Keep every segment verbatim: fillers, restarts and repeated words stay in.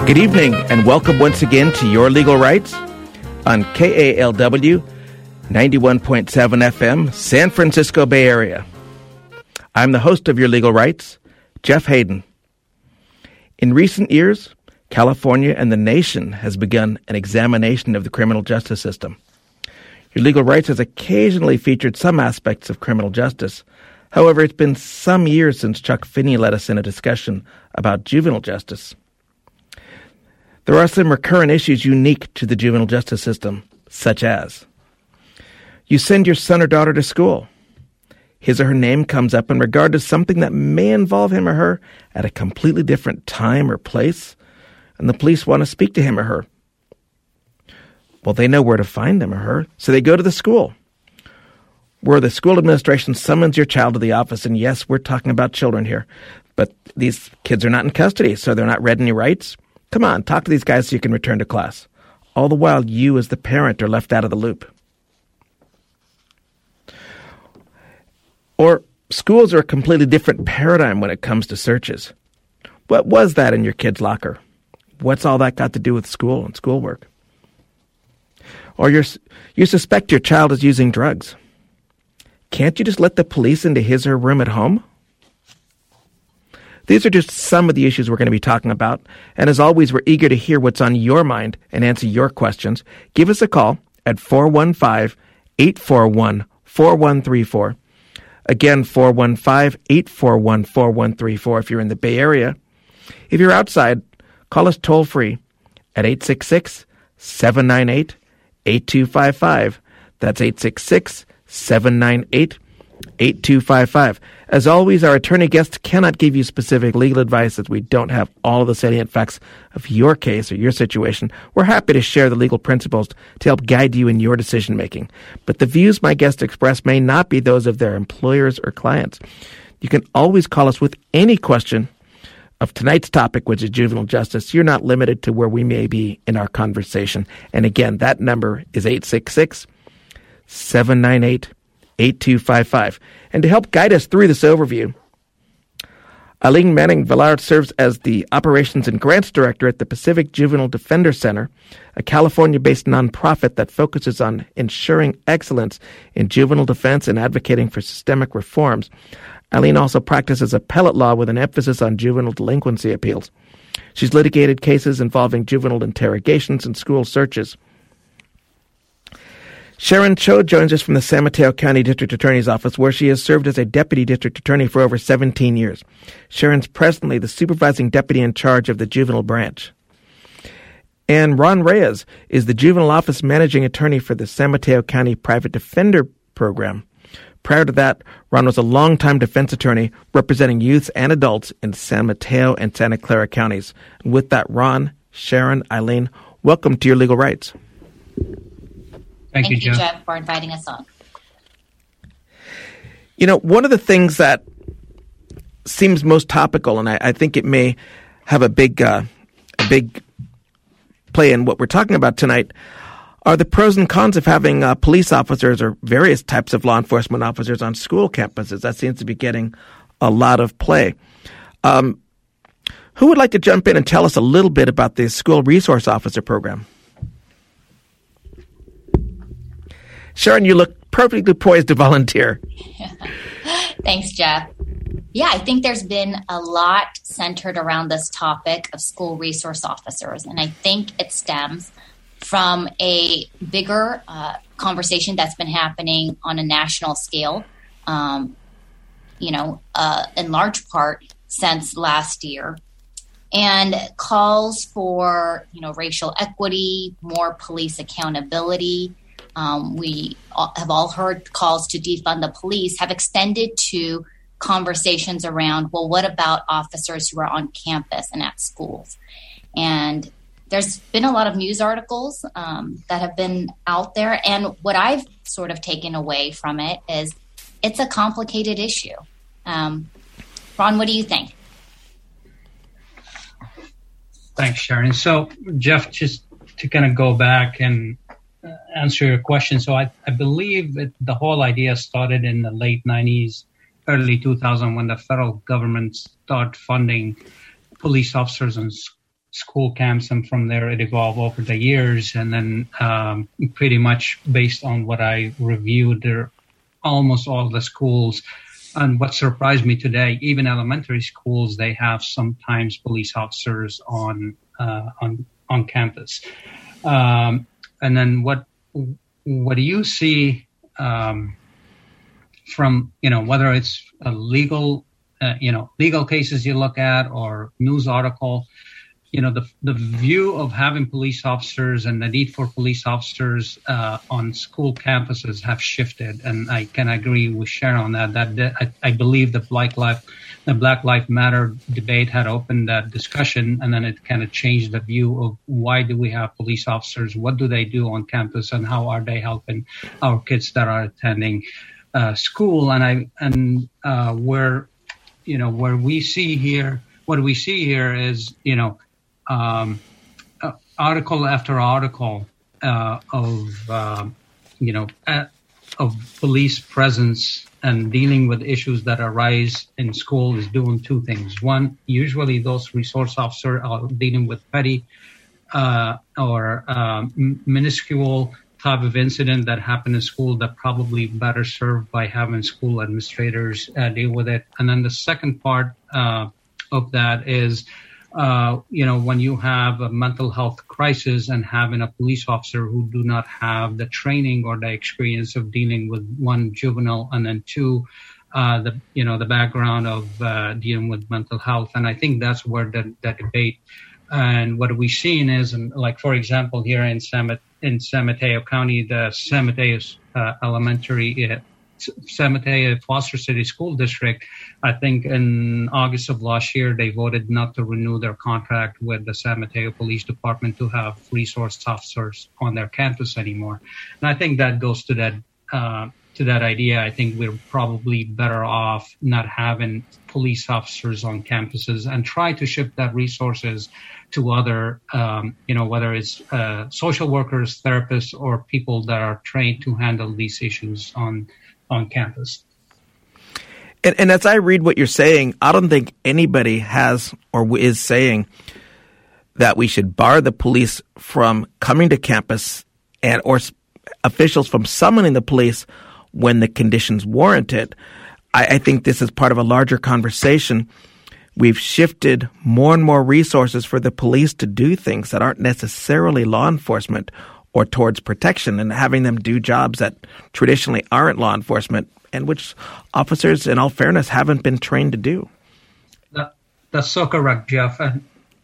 Good evening, and welcome once again to Your Legal Rights on K A L W ninety-one point seven F M, San Francisco Bay Area. I'm the host of Your Legal Rights, Jeff Hayden. In recent years, California and the nation has begun an examination of the criminal justice system. Your Legal Rights has occasionally featured some aspects of criminal justice. However, it's been some years since Chuck Finney led us in a discussion about juvenile justice. There are some recurrent issues unique to the juvenile justice system, such as you send your son or daughter to school. His or her name comes up in regard to something that may involve him or her at a completely different time or place, and the police want to speak to him or her. Well, they know where to find them or her, so they go to the school. Where the school administration summons your child to the office, and yes, we're talking about children here, but these kids are not in custody, so they're not read any rights. Come on, talk to these guys so you can return to class. All the while, you as the parent are left out of the loop. Or schools are a completely different paradigm when it comes to searches. What was that in your kid's locker? What's all that got to do with school and schoolwork? Or you're, you suspect your child is using drugs. Can't you just let the police into his or her room at home? These are just some of the issues we're going to be talking about. And as always, we're eager to hear what's on your mind and answer your questions. Give us a call at four one five, eight four one, four one three four. Again, four one five, eight four one, four one three four if you're in the Bay Area. If you're outside, call us toll-free at eight six six, seven nine eight, eight two five five. That's eight six six, seven nine eight, eight two five five. As always, our attorney guests cannot give you specific legal advice as we don't have all of the salient facts of your case or your situation. We're happy to share the legal principles to help guide you in your decision-making. But the views my guests express may not be those of their employers or clients. You can always call us with any question of tonight's topic, which is juvenile justice. You're not limited to where we may be in our conversation. And again, that number is eight six six, seven nine eight, eight two five five. And to help guide us through this overview, Eileen Manning-Villard serves as the Operations and Grants Director at the Pacific Juvenile Defender Center, a California-based nonprofit that focuses on ensuring excellence in juvenile defense and advocating for systemic reforms. Eileen also practices appellate law with an emphasis on juvenile delinquency appeals. She's litigated cases involving juvenile interrogations and school searches. Sharon Cho joins us from the San Mateo County District Attorney's Office, where she has served as a Deputy District Attorney for over seventeen years. Sharon's presently the Supervising Deputy in charge of the Juvenile Branch. And Ron Reyes is the Juvenile Office Managing Attorney for the San Mateo County Private Defender Program. Prior to that, Ron was a longtime defense attorney representing youths and adults in San Mateo and Santa Clara counties. And with that, Ron, Sharon, Eileen, welcome to Your Legal Rights. Thank, Thank you, Jeff. Jeff, for inviting us on. You know, one of the things that seems most topical, and I, I think it may have a big, uh, a big play in what we're talking about tonight, are the pros and cons of having uh, police officers or various types of law enforcement officers on school campuses. That seems to be getting a lot of play. Um, who would like to jump in and tell us a little bit about the School Resource Officer Program? Sharon, you look perfectly poised to volunteer. Thanks, Jeff. Yeah, I think there's been a lot centered around this topic of school resource officers, and I think it stems from a bigger uh, conversation that's been happening on a national scale, um, you know, uh, in large part since last year, and calls for, you know, racial equity, more police accountability. Um, we have all heard calls to defund the police have extended to conversations around, well, what about officers who are on campus and at schools? And there's been a lot of news articles um, that have been out there. And what I've sort of taken away from it is it's a complicated issue. Um, Ron, what do you think? Thanks, Sharon. So, Jeff, just to kind of go back and answer your question. So I, I believe that the whole idea started in the late nineties, early two thousand, when the federal government started funding police officers and school camps, and from there it evolved over the years. And then um, pretty much based on what I reviewed, there almost all the schools. And what surprised me today, even elementary schools, they have sometimes police officers on uh, on on campus. Um, and then what what do you see um, from, you know, whether it's a legal, uh, you know, legal cases you look at or news article, you know, the the view of having police officers and the need for police officers uh, on school campuses have shifted, and I can agree with Sharon on that. That, that I, I believe the Black Life, the Black Lives Matter debate had opened that discussion, and then it kind of changed the view of why do we have police officers, what do they do on campus, and how are they helping our kids that are attending uh, school, and I and uh, where, you know, where we see here, what we see here is, you know. Um, uh, article after article uh, of uh, you know uh, of police presence and dealing with issues that arise in school is doing two things. One, usually those resource officers are dealing with petty uh, or uh, minuscule type of incident that happened in school that probably better served by having school administrators uh, deal with it. And then the second part uh, of that is. Uh, you know, when you have a mental health crisis and having a police officer who do not have the training or the experience of dealing with one juvenile, and then two, uh, the you know the background of uh, dealing with mental health, and I think that's where the, the debate and what we've seen is, and like for example, here in San in San Mateo County, the San Mateo uh, Elementary. Uh, San Mateo Foster City School District, I think in August of last year, they voted not to renew their contract with the San Mateo Police Department to have resource officers on their campus anymore. And I think that goes to that uh, to that idea. I think we're probably better off not having police officers on campuses and try to shift that resources to other, um, you know, whether it's uh, social workers, therapists, or people that are trained to handle these issues on on campus. And, and as I read what you're saying, I don't think anybody has or is saying that we should bar the police from coming to campus and or officials from summoning the police when the conditions warrant it. I, I think this is part of a larger conversation. We've shifted more and more resources for the police to do things that aren't necessarily law enforcement or towards protection, and having them do jobs that traditionally aren't law enforcement and which officers, in all fairness, haven't been trained to do. That, that's so correct, Jeff. And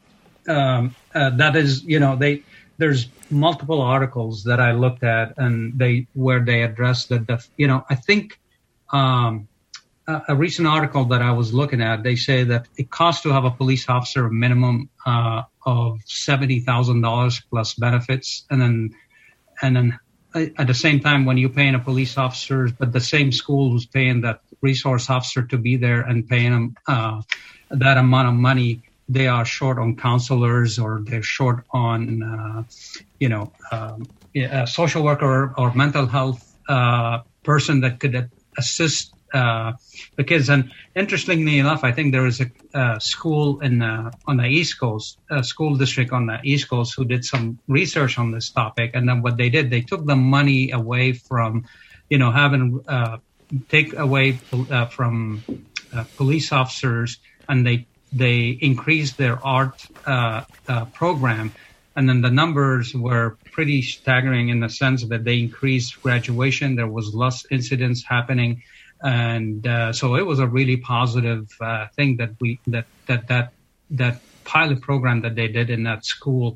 um, uh, that is, you know, they there's multiple articles that I looked at and they where they address that. The, you know, I think um, a, a recent article that I was looking at, they say that it costs to have a police officer a minimum uh, of seventy thousand dollars plus benefits, and then and then at the same time, when you're paying a police officer, but the same school who's paying that resource officer to be there and paying them uh, that amount of money, they are short on counselors or they're short on, uh, you know, um, a social worker or mental health uh, person that could assist uh, the kids. And interestingly enough, I think there is a, a school in uh, on the East Coast, a school district on the East Coast who did some research on this topic. And then what they did, they took the money away from, you know, having uh, take away uh, from uh, police officers, and they they increased their art uh, uh, program. And then the numbers were pretty staggering in the sense that they increased graduation. There was less incidents happening. And uh, so it was a really positive uh, thing that we that that that that pilot program that they did in that school,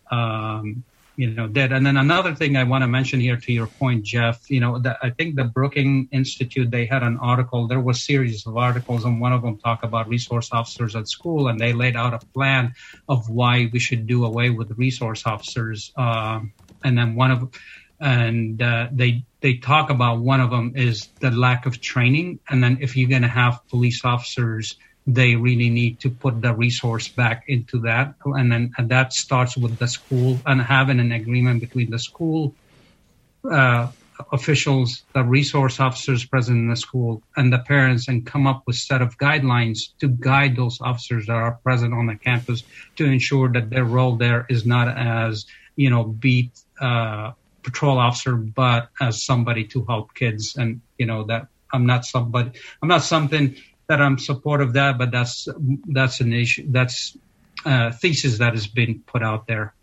um, you know, did. And then another thing I want to mention here, to your point, Jeff, you know, the, I think the Brookings Institute, they had an article. There was a series of articles, and one of them talked about resource officers at school, and they laid out a plan of why we should do away with resource officers. Um, and then one of And uh, they they talk about one of them is the lack of training. And then if you're going to have police officers, they really need to put the resource back into that. And then and that starts with the school and having an agreement between the school uh, officials, the resource officers present in the school, and the parents, and come up with a set of guidelines to guide those officers that are present on the campus to ensure that their role there is not as, you know, beat uh, patrol officer, but as somebody to help kids. And, you know, that I'm not somebody, I'm not something that I'm supportive of that, but that's, that's an issue, that's a thesis that has been put out there.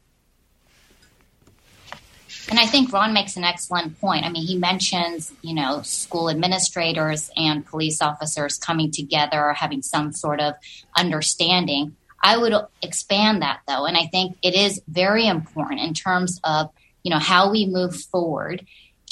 And I think Ron makes an excellent point. I mean, he mentions, you know, school administrators and police officers coming together, having some sort of understanding. I would expand that, though. And I think it is very important in terms of, you know, how we move forward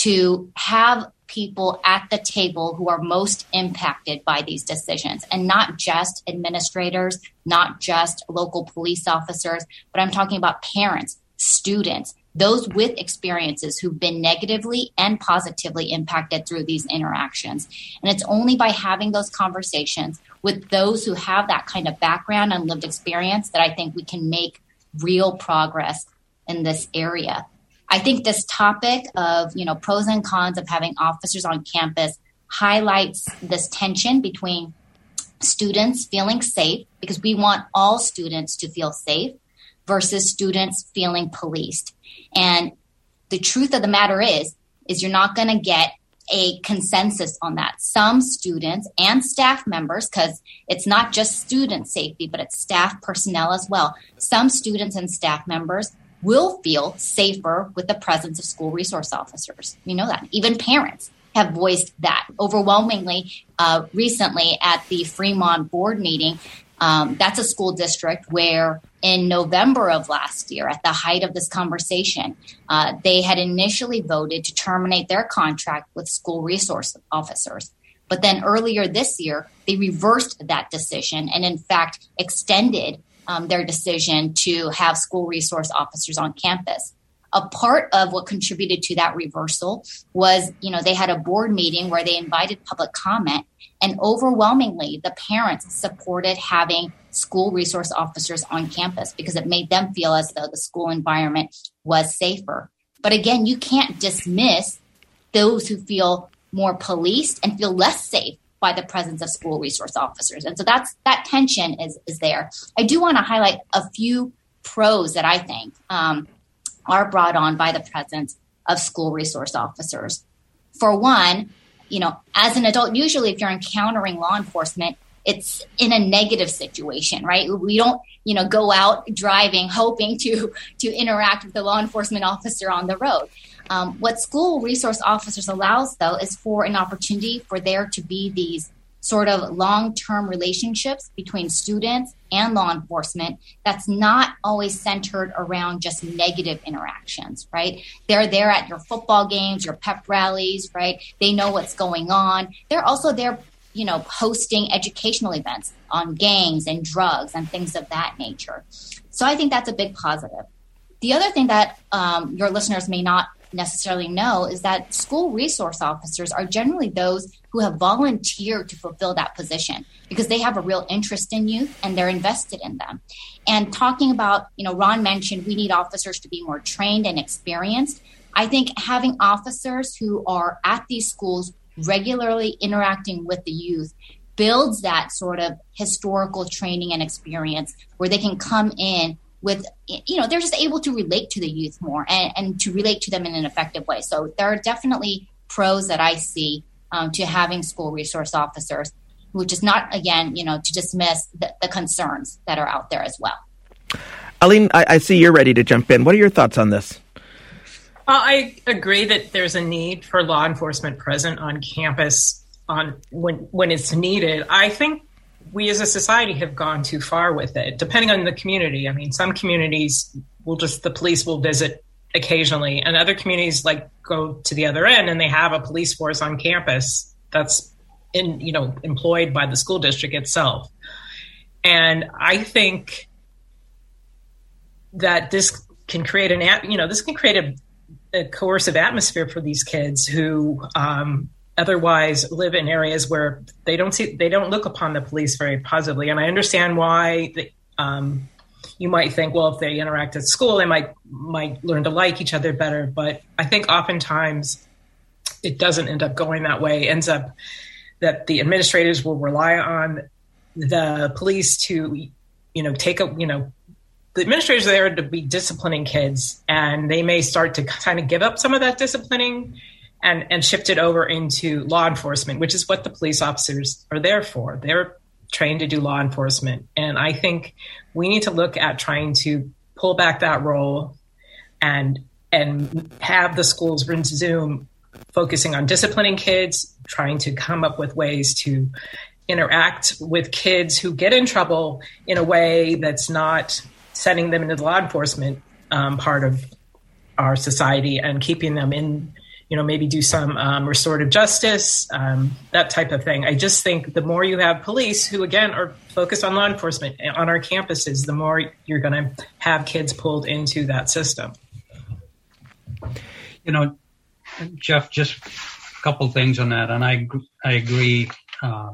to have people at the table who are most impacted by these decisions, and not just administrators, not just local police officers, but I'm talking about parents, students, those with experiences who've been negatively and positively impacted through these interactions. And it's only by having those conversations with those who have that kind of background and lived experience that I think we can make real progress in this area. I think this topic of, you know, pros and cons of having officers on campus highlights this tension between students feeling safe, because we want all students to feel safe, versus students feeling policed. And the truth of the matter is, is you're not going to get a consensus on that. Some students and staff members, because it's not just student safety, but it's staff personnel as well. Some students and staff members will feel safer with the presence of school resource officers. You know that. Even parents have voiced that overwhelmingly uh, recently at the Fremont board meeting. Um, that's a school district where in November of last year, at the height of this conversation, uh, they had initially voted to terminate their contract with school resource officers. But then earlier this year, they reversed that decision and, in fact, extended um, their decision to have school resource officers on campus. A part of what contributed to that reversal was, you know, they had a board meeting where they invited public comment, and overwhelmingly the parents supported having school resource officers on campus because it made them feel as though the school environment was safer. But again, you can't dismiss those who feel more policed and feel less safe by the presence of school resource officers. And so that's that tension is, is there. I do want to highlight a few pros that I think um, are brought on by the presence of school resource officers. For one, you know, as an adult, usually if you're encountering law enforcement, it's in a negative situation, right? We don't, you know, go out driving hoping to to interact with the law enforcement officer on the road. Um, what school resource officers allows, though, is for an opportunity for there to be these sort of long-term relationships between students and law enforcement that's not always centered around just negative interactions, right? They're there at your football games, your pep rallies, right? They know what's going on. They're also there, you know, hosting educational events on gangs and drugs and things of that nature. So I think that's a big positive. The other thing that um, your listeners may not necessarily know is that school resource officers are generally those who have volunteered to fulfill that position because they have a real interest in youth and they're invested in them. And talking about, you know, Ron mentioned we need officers to be more trained and experienced. I think having officers who are at these schools regularly interacting with the youth builds that sort of historical training and experience where they can come in with, you know, they're just able to relate to the youth more and, and to relate to them in an effective way. So there are definitely pros that I see um, to having school resource officers, which is not, again, you know, to dismiss the, the concerns that are out there as well. Aline, I, I see you're ready to jump in. What are your thoughts on this? Well, I agree that there's a need for law enforcement present on campus on when when it's needed. I think we as a society have gone too far with it, depending on the community. I mean, some communities will just, the police will visit occasionally, and other communities like go to the other end and they have a police force on campus that's in, you know, employed by the school district itself. And I think that this can create an, you know, this can create a, a coercive atmosphere for these kids who, um, otherwise live in areas where they don't see, they don't look upon the police very positively. And I understand why the, um, you might think, well, if they interact at school, they might might learn to like each other better. But I think oftentimes it doesn't end up going that way. It ends up that the administrators will rely on the police to, you know, take a, you know, the administrators are there to be disciplining kids, and they may start to kind of give up some of that disciplining and, and shift it over into law enforcement, which is what the police officers are there for. They're trained to do law enforcement. And I think we need to look at trying to pull back that role and and have the schools resume focusing on disciplining kids, trying to come up with ways to interact with kids who get in trouble in a way that's not sending them into the law enforcement um, part of our society and keeping them in, you know, maybe do some um, restorative justice, um, that type of thing. I just think the more you have police who, again, are focused on law enforcement on our campuses, the more you're going to have kids pulled into that system. You know, Jeff, just a couple things on that. And I, I agree. Uh,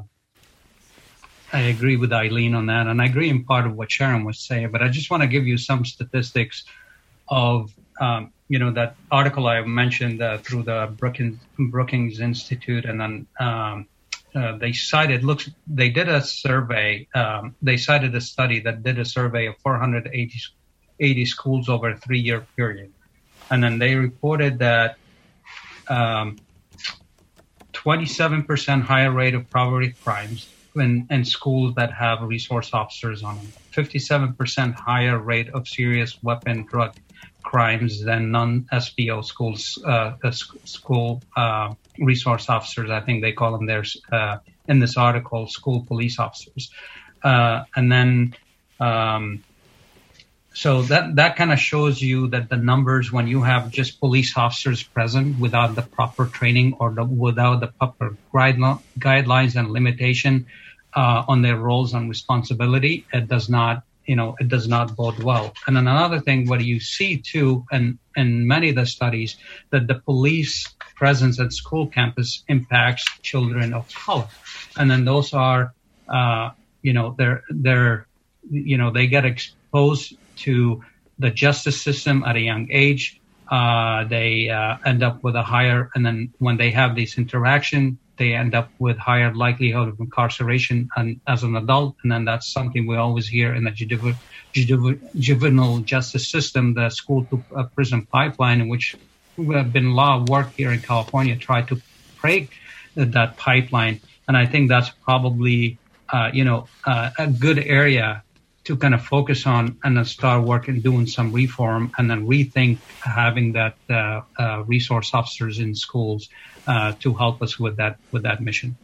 I agree with Eileen on that. And I agree in part of what Sharon was saying, but I just want to give you some statistics of, um, you know, that article I mentioned uh, through the Brookings, Brookings Institute. And then um, uh, they cited, looks, they did a survey. Um, they cited a study that did a survey of four hundred eighty schools over a three year period. And then they reported that um, twenty-seven percent higher rate of property crimes in, in schools that have resource officers on them, fifty-seven percent higher rate of serious weapon drug crimes than non-S P O schools, uh, uh, school uh, resource officers. I think they call them there uh, in this article, school police officers. Uh, and then um, So that, that kind of shows you that the numbers, when you have just police officers present without the proper training or the, without the proper guidelines guidelines and limitation uh, on their roles and responsibility, it does not, you know, it does not bode well. And then another thing, what you see too, and in many of the studies, that the police presence at school campus impacts children of color. And then those are, uh, you know, they're, they're, you know, they get exposed to the justice system at a young age. Uh, they uh, end up with a higher, and then when they have this interaction, they end up with higher likelihood of incarceration and, as an adult. And then that's something we always hear in the juvenile, juvenile justice system, the school to uh, prison pipeline, in which we have been a lot of work here in California, try to break that pipeline. And I think that's probably, uh, you know, uh, a good area to kind of focus on and then start working, doing some reform, and then rethink having that uh, uh, resource officers in schools uh, to help us with that with that mission.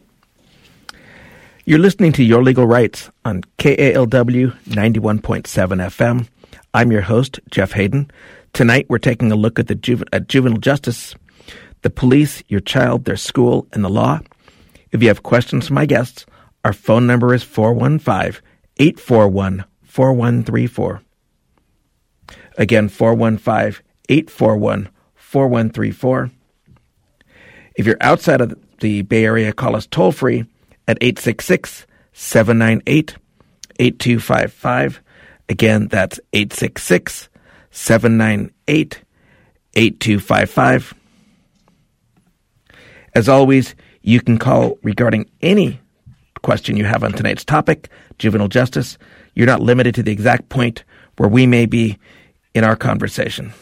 You're listening to Your Legal Rights on K A L W ninety-one point seven F M. I'm your host, Jeff Hayden. Tonight, we're taking a look at the juve- at juvenile justice, the police, your child, their school, and the law. If you have questions for my guests, our phone number is four one five, eight four one, four one three four. Again, four one five, eight four one, four one three four. If you're outside of the Bay Area, call us toll-free at eight six six, seven nine eight, eight two five five. Again, that's eight six six, seven nine eight, eight two five five. As always, you can call regarding any question you have on tonight's topic, juvenile justice. You're not limited to the exact point where we may be in our conversation.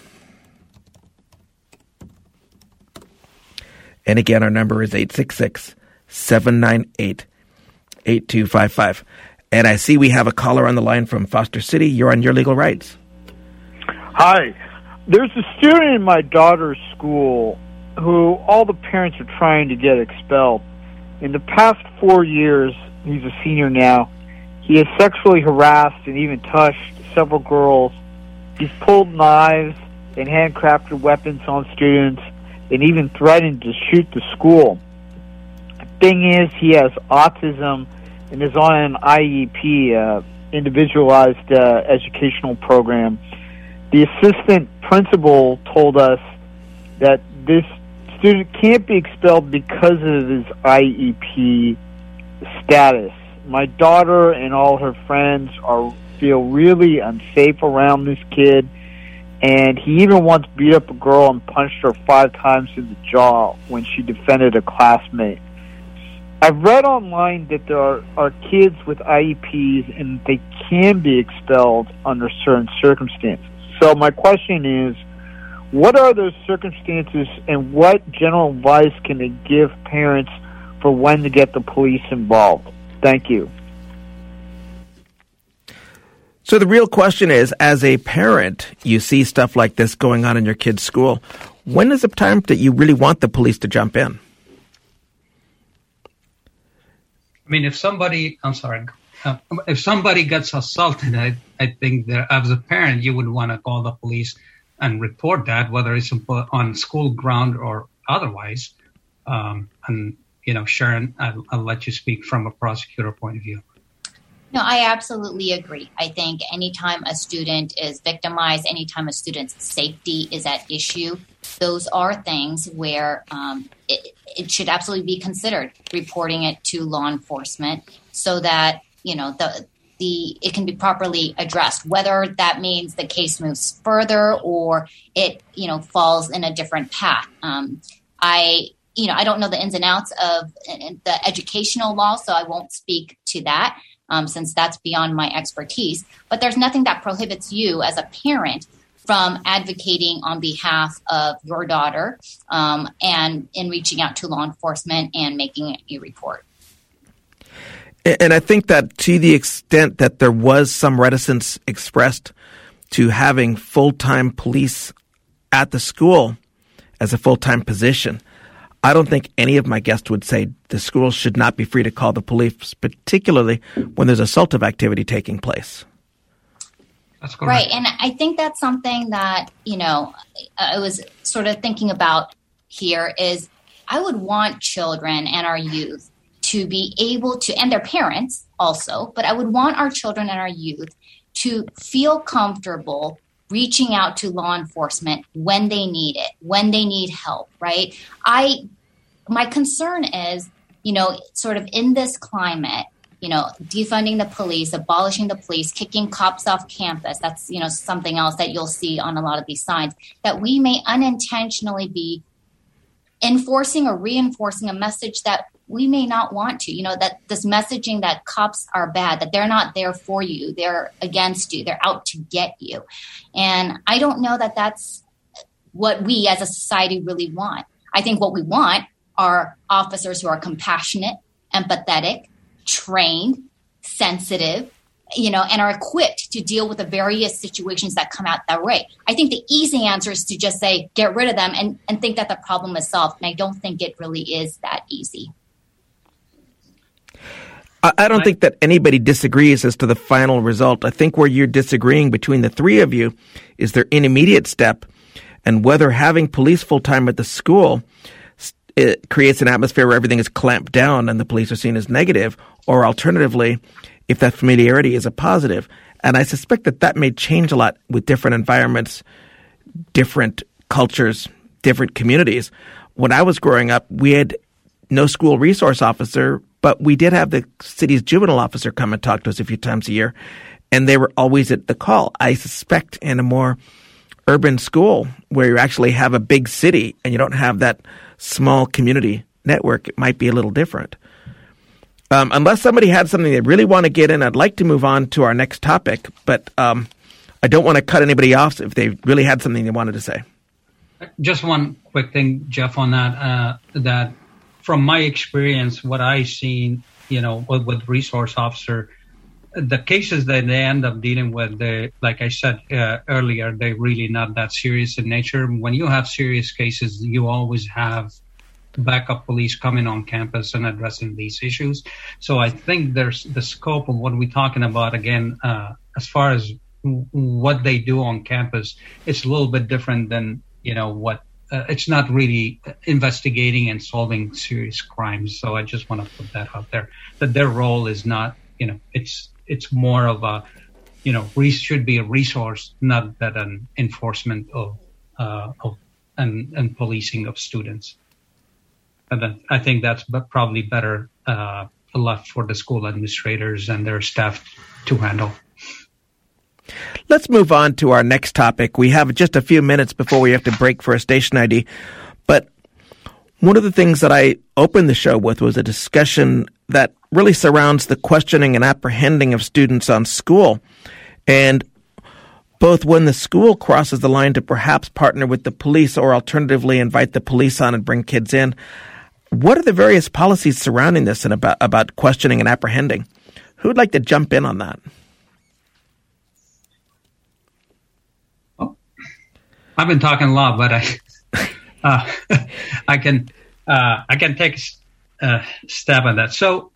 And again, our number is eight six six, seven nine eight, eight two five five. And I see we have a caller on the line from Foster City. You're on Your Legal Rights. Hi. There's a student in my daughter's school who all the parents are trying to get expelled. In the past four years, he's a senior now, he has sexually harassed and even touched several girls. He's pulled knives and handcrafted weapons on students and even threatened to shoot the school. The thing is, he has autism and is on an I E P, uh, individualized uh, educational program. The assistant principal told us that this student can't be expelled because of his I E P status. My daughter and all her friends are feel really unsafe around this kid, And he even once beat up a girl and punched her five times in the jaw when she defended a classmate. I've read online that there are, are kids with I E Ps and they can be expelled under certain circumstances. So my question is, what are those circumstances and what general advice can they give parents for when to get the police involved? Thank you. So the real question is, as a parent, you see stuff like this going on in your kid's school. When is the time that you really want the police to jump in? I mean, if somebody, I'm sorry, uh, if somebody gets assaulted, I, I think that as a parent, you would want to call the police and report that, whether it's on school ground or otherwise. Um, and, you know, Sharon, I'll, I'll let you speak from a prosecutor point of view. No, I absolutely agree. I think anytime a student is victimized, anytime a student's safety is at issue, those are things where um, it, it should absolutely be considered reporting it to law enforcement so that, you know, the the it can be properly addressed, whether that means the case moves further or it, you know, falls in a different path. Um, I, you know, I don't know the ins and outs of the educational law, so I won't speak to that. Um, since that's beyond my expertise. But there's nothing that prohibits you as a parent from advocating on behalf of your daughter um, and in reaching out to law enforcement and making a report. And I think that to the extent that there was some reticence expressed to having full-time police at the school as a full-time position, I don't think any of my guests would say the school should not be free to call the police, particularly when there's assaultive activity taking place. That's correct. Right. And I think that's something that, you know, I was sort of thinking about here is I would want children and our youth to be able to, and their parents also, but I would want our children and our youth to feel comfortable reaching out to law enforcement when they need it, when they need help, right? I, my concern is, you know, sort of in this climate, you know, defunding the police, abolishing the police, kicking cops off campus. That's, you know, something else that you'll see on a lot of these signs, that we may unintentionally be enforcing or reinforcing a message that we may not want to, you know, that this messaging that cops are bad, that they're not there for you, they're against you, they're out to get you. And I don't know that that's what we as a society really want. I think what we want are officers who are compassionate, empathetic, trained, sensitive, you know, and are equipped to deal with the various situations that come out that way. I think the easy answer is to just say, get rid of them and, and think that the problem is solved. And I don't think it really is that easy. I don't think that anybody disagrees as to the final result. I think where you're disagreeing between the three of you is their intermediate step and whether having police full-time at the school it creates an atmosphere where everything is clamped down and the police are seen as negative, or alternatively, if that familiarity is a positive. And I suspect that that may change a lot with different environments, different cultures, different communities. When I was growing up, we had no school resource officer, but we did have the city's juvenile officer come and talk to us a few times a year, and they were always at the call. I suspect in a more urban school where you actually have a big city and you don't have that small community network, it might be a little different. Um, unless somebody had something they really want to get in, I'd like to move on to our next topic, but um, I don't want to cut anybody off if they really had something they wanted to say. Just one quick thing, Jeff, on that, uh, that from my experience, what I've seen, you know, with, with resource officer, the cases that they end up dealing with, they, like I said uh, earlier, they're really not that serious in nature. When you have serious cases, you always have backup police coming on campus and addressing these issues. So I think there's the scope of what we're talking about, again, uh, as far as w- what they do on campus, it's a little bit different than, you know, what Uh, it's not really investigating and solving serious crimes. So I just want to put that out there, that their role is not, you know, it's it's more of a, you know, re- should be a resource, not that an enforcement of, uh, of and, and policing of students. And then I think that's probably better uh, left for the school administrators and their staff to handle. Let's move on to our next topic. We have just a few minutes before we have to break for a station I D. But one of the things that I opened the show with was a discussion that really surrounds the questioning and apprehending of students on school. And both when the school crosses the line to perhaps partner with the police or alternatively invite the police on and bring kids in, what are the various policies surrounding this and about, about questioning and apprehending? Who'd like to jump in on that? Oh, I've been talking a lot, but I uh, I can uh, I can take a stab at that. So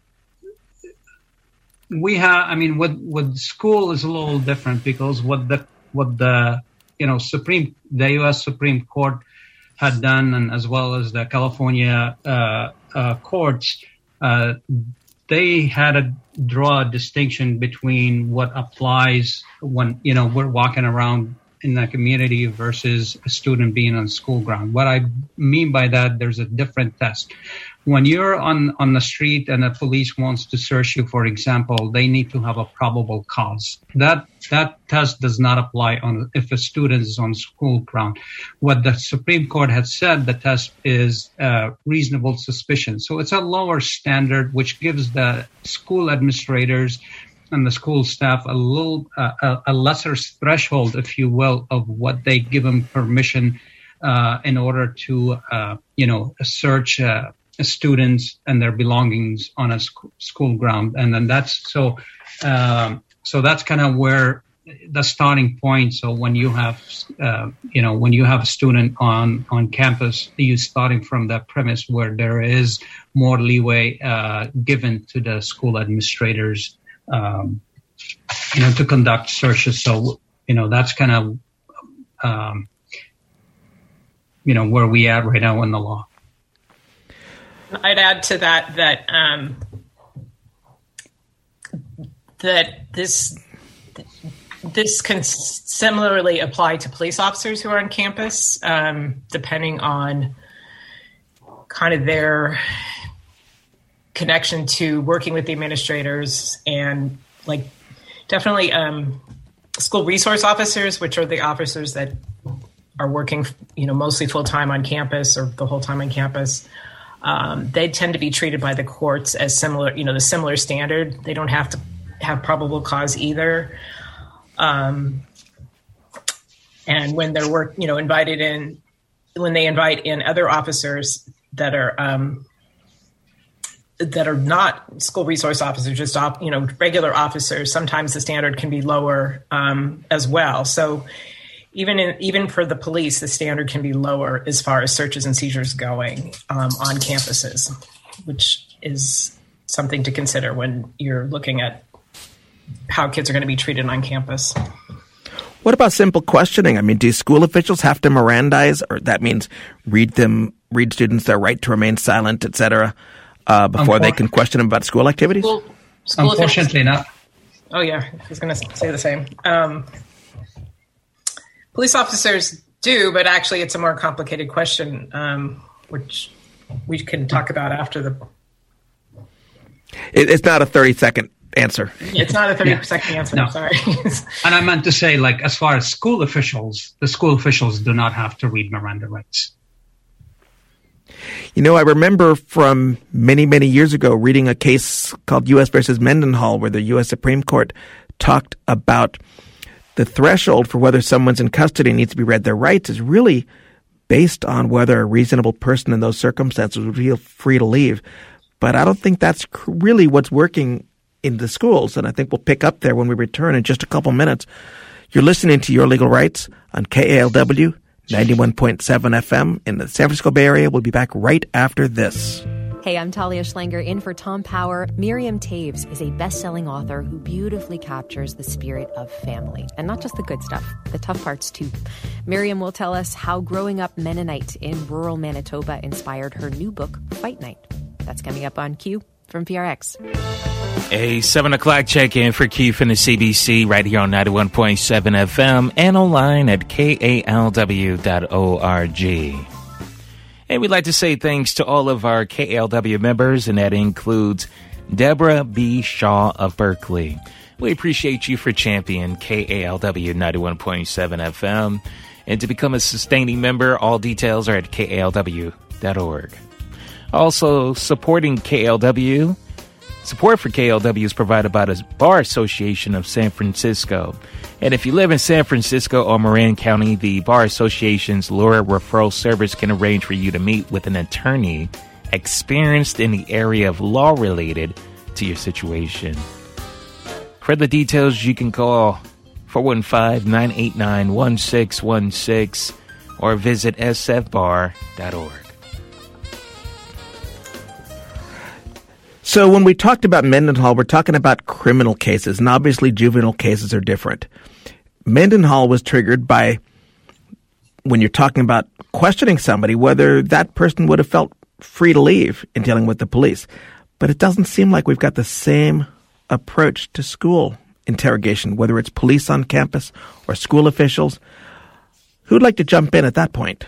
we have, I mean, with with school is a little different because what the what the you know Supreme the U S Supreme Court had done, and as well as the California uh, uh, courts, uh, they had to draw a distinction between what applies when you know we're walking around in the community versus a student being on school ground. What I mean by that, there's a different test. When you're on, on the street and the police wants to search you, for example, they need to have a probable cause. That that test does not apply on if a student is on school ground. What the Supreme Court has said, the test is uh, reasonable suspicion. So it's a lower standard, which gives the school administrators and the school staff a little uh, a, a lesser threshold, if you will, of what they give them permission uh, in order to uh, you know search uh, students and their belongings on a sc- school ground. And then that's so um, so that's kind of where the starting point. So when you have uh, you know when you have a student on on campus, you're starting from that premise where there is more leeway uh, given to the school administrators. Um, you know, to conduct searches. So, you know, that's kind of, um, you know, where we at right now in the law. I'd add to that that um, that this this can similarly apply to police officers who are on campus, um, depending on kind of their connection to working with the administrators and like definitely um, school resource officers, which are the officers that are working, you know, mostly full time on campus or the whole time on campus. Um, they tend to be treated by the courts as similar, you know, the similar standard. They don't have to have probable cause either. Um, and when they're work, you know, invited in, when they invite in other officers that are, um, that are not school resource officers, just, op, you know, regular officers, sometimes the standard can be lower um, as well. So even in, even for the police, the standard can be lower as far as searches and seizures going um, on campuses, which is something to consider when you're looking at how kids are going to be treated on campus. What about simple questioning? I mean, do school officials have to Mirandize, or that means read them, read students their right to remain silent, et cetera, Uh, before they can question them about school activities? School, school Unfortunately not. Oh, yeah. I was going to say the same. Um, police officers do, but actually it's a more complicated question, um, which we can talk about after the... It, it's not a thirty-second answer. It's not a thirty-second yeah. answer. No. I'm sorry. And I meant to say, like, as far as school officials, the school officials do not have to read Miranda rights. You know, I remember from many, many years ago reading a case called U S versus Mendenhall, where the U S Supreme Court talked about the threshold for whether someone's in custody needs to be read their rights is really based on whether a reasonable person in those circumstances would feel free to leave. But I don't think that's really what's working in the schools, and I think we'll pick up there when we return in just a couple minutes. You're listening to Your Legal Rights on K A L W ninety-one point seven F M in the San Francisco Bay Area. We'll be back right after this. Hey, I'm Talia Schlanger in for Tom Power. Miriam Taves is a best-selling author who beautifully captures the spirit of family. And not just the good stuff, the tough parts too. Miriam will tell us how growing up Mennonite in rural Manitoba inspired her new book, Fight Night. That's coming up on Q from P R X. A seven o'clock check-in for Q from the C B C right here on ninety-one point seven F M and online at K A L W dot org. And we'd like to say thanks to all of our K A L W members, and that includes Deborah B. Shaw of Berkeley. We appreciate you for championing K A L W ninety-one point seven F M. And to become a sustaining member, all details are at K A L W dot org. Also, supporting K A L W. Support for K A L W is provided by the Bar Association of San Francisco. And if you live in San Francisco or Marin County, the Bar Association's lawyer referral service can arrange for you to meet with an attorney experienced in the area of law related to your situation. For the details, you can call four one five, nine eight nine, one six one six or visit s f bar dot org. So when we talked about Mendenhall, we're talking about criminal cases, and obviously juvenile cases are different. Mendenhall was triggered by, when you're talking about questioning somebody, whether that person would have felt free to leave in dealing with the police. But it doesn't seem like we've got the same approach to school interrogation, whether it's police on campus or school officials. Who'd like to jump in at that point?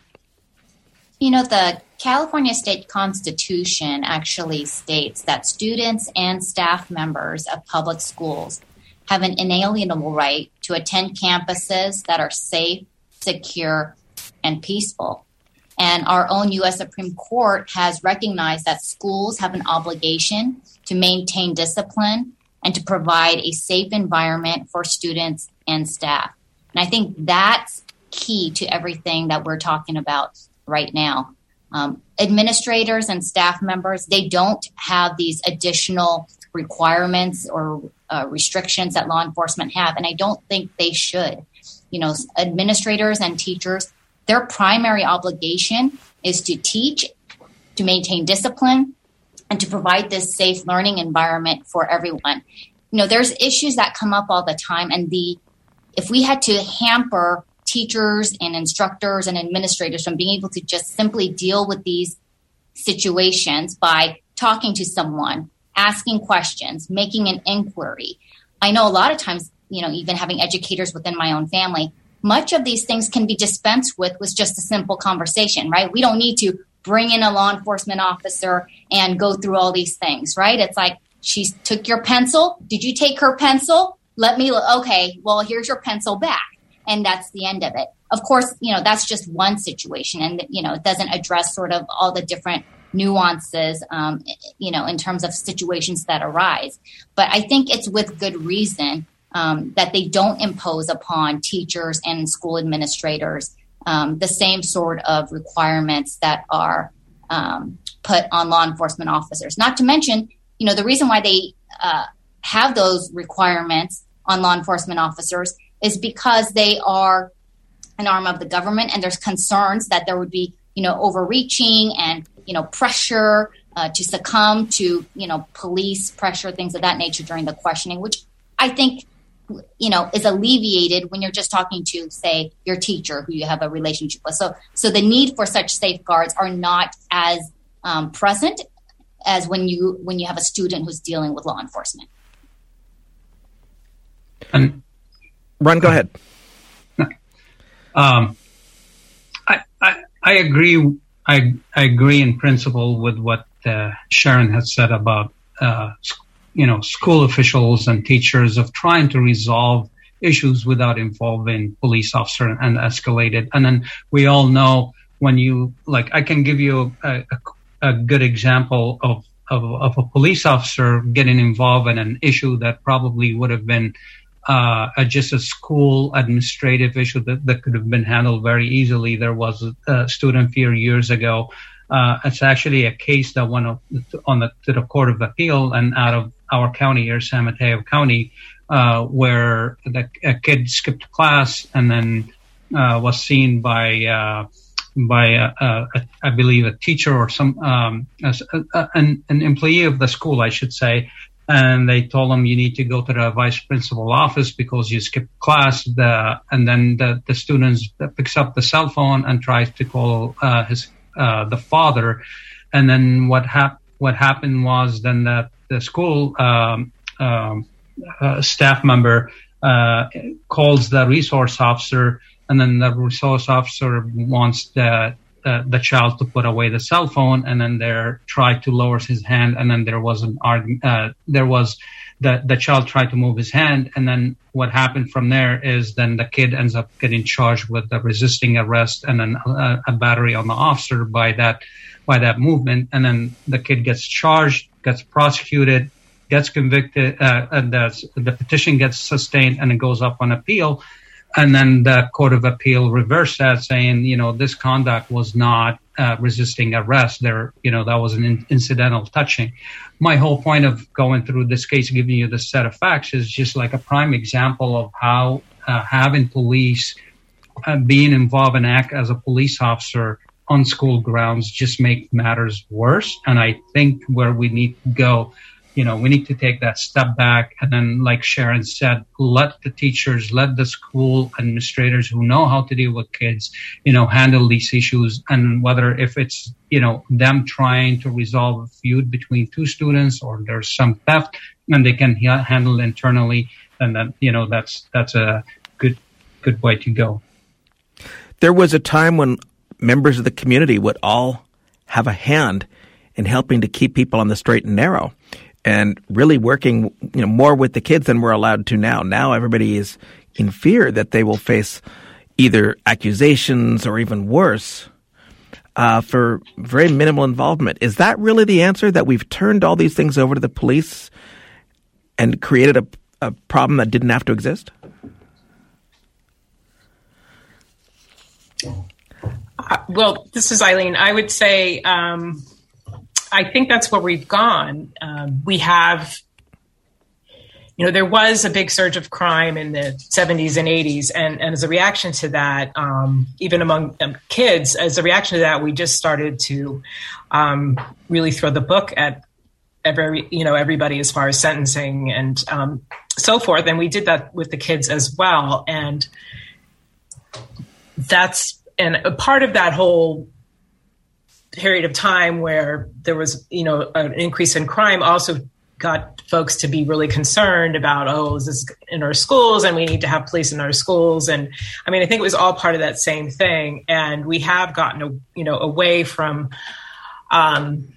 You know, the California State Constitution actually states that students and staff members of public schools have an inalienable right to attend campuses that are safe, secure, and peaceful. And our own U S Supreme Court has recognized that schools have an obligation to maintain discipline and to provide a safe environment for students and staff. And I think that's key to everything that we're talking about right now. Um, administrators and staff members, they don't have these additional requirements or uh, restrictions that law enforcement have, and I don't think they should. You know, administrators and teachers, their primary obligation is to teach, to maintain discipline, and to provide this safe learning environment for everyone. You know, there's issues that come up all the time, and the if we had to hamper teachers and instructors and administrators from being able to just simply deal with these situations by talking to someone, asking questions, making an inquiry. I know a lot of times, you know, even having educators within my own family, much of these things can be dispensed with with just a simple conversation, right? We don't need to bring in a law enforcement officer and go through all these things, right? It's like, she took your pencil. Did you take her pencil? Let me look. Okay, well, here's your pencil back. And that's the end of it. Of course, you know, that's just one situation. And, you know, it doesn't address sort of all the different nuances, um, you know, in terms of situations that arise. But I think it's with good reason um, that they don't impose upon teachers and school administrators um, the same sort of requirements that are um, put on law enforcement officers. Not to mention, you know, the reason why they uh, have those requirements on law enforcement officers is because they are an arm of the government, and there's concerns that there would be, you know, overreaching and, you know, pressure uh, to succumb to, you know, police pressure, things of that nature during the questioning, which I think, you know, is alleviated when you're just talking to, say, your teacher who you have a relationship with. So, so the need for such safeguards are not as um, present as when you when you have a student who's dealing with law enforcement. And Ron, go ahead. Um, I, I I agree. I I agree in principle with what uh, Sharon has said about uh, you know school officials and teachers of trying to resolve issues without involving police officer and escalate it. And then we all know when you like, I can give you a, a, a good example of, of of a police officer getting involved in an issue that probably would have been Uh, just a school administrative issue that, that could have been handled very easily. There was a, a student fear years ago. Uh, it's actually a case that went on the, to the Court of Appeal and out of our county here, San Mateo County, uh, where the, a kid skipped class and then uh, was seen by uh, by a, a, a, I believe a teacher or some um, a, a, an, an employee of the school, I should say. And they told him, you need to go to the vice principal office because you skipped class. The, and then the, the student picks up the cell phone and tries to call uh, his uh, the father. And then what, hap- what happened was then that the school um, um, uh, staff member uh, calls the resource officer, and then the resource officer wants the uh, the child to put away the cell phone, and then there tried to lower his hand, and then there was an argument. Uh, there was the the child tried to move his hand, and then what happened from there is then the kid ends up getting charged with the resisting arrest and then a, a battery on the officer by that by that movement, and then the kid gets charged, gets prosecuted, gets convicted, uh, and the, the petition gets sustained, and it goes up on appeal. And then the Court of Appeal reversed that, saying, you know, this conduct was not uh, resisting arrest. There, you know, that was an in- incidental touching. My whole point of going through this case, giving you this set of facts, is just like a prime example of how uh, having police uh, being involved and act as a police officer on school grounds just make matters worse. And I think where we need to go, you know, we need to take that step back. And then, like Sharon said, let the teachers, let the school administrators who know how to deal with kids, you know, handle these issues. And whether if it's, you know, them trying to resolve a feud between two students or there's some theft and they can ha- handle internally, and then, you know, that's that's a good good way to go. There was a time when members of the community would all have a hand in helping to keep people on the straight and narrow, and really working, you know, more with the kids than we're allowed to now. Now everybody is in fear that they will face either accusations or even worse uh, for very minimal involvement. Is that really the answer, that we've turned all these things over to the police and created a, a problem that didn't have to exist? Uh, well, this is Eileen. I would say um, I think that's where we've gone. Um, we have, you know, there was a big surge of crime in the seventies and eighties. And, and as a reaction to that, um, even among um, kids, as a reaction to that, we just started to um, really throw the book at every, you know, everybody as far as sentencing and um, so forth. And we did that with the kids as well. And that's, and a part of that whole period of time where there was, you know, an increase in crime also got folks to be really concerned about, oh, is this in our schools and we need to have police in our schools? And I mean, I think it was all part of that same thing. And we have gotten, you know, away from um,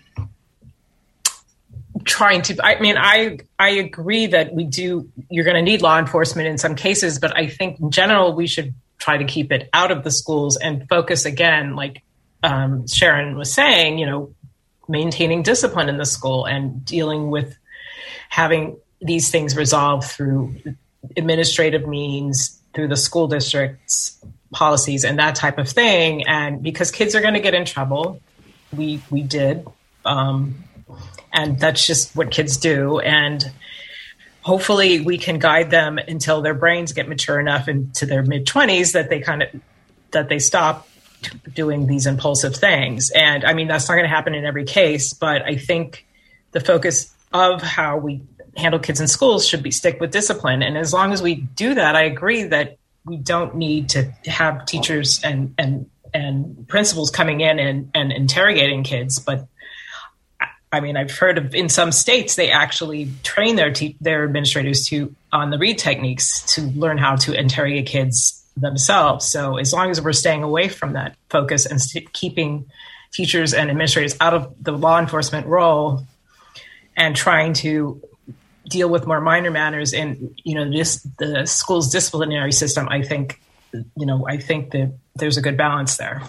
trying to, I mean, I, I agree that we do, you're going to need law enforcement in some cases, but I think in general, we should try to keep it out of the schools and focus again, like um, Sharon was saying, you know, maintaining discipline in the school and dealing with having these things resolved through administrative means, through the school district's policies and that type of thing. And because kids are going to get in trouble, we we did. Um, and that's just what kids do. And hopefully we can guide them until their brains get mature enough into their mid-twenties that they kind of, that they stop doing these impulsive things. And I mean, that's not going to happen in every case, but I think the focus of how we handle kids in schools should be stick with discipline. And as long as we do that, I agree that we don't need to have teachers and, and, and principals coming in and, and interrogating kids. But I mean, I've heard of in some states, they actually train their te- their administrators to on the read techniques to learn how to interrogate kids themselves. So as long as we're staying away from that focus and st- keeping teachers and administrators out of the law enforcement role and trying to deal with more minor matters in, you know, this, the school's disciplinary system, I think, you know, I think that there's a good balance there.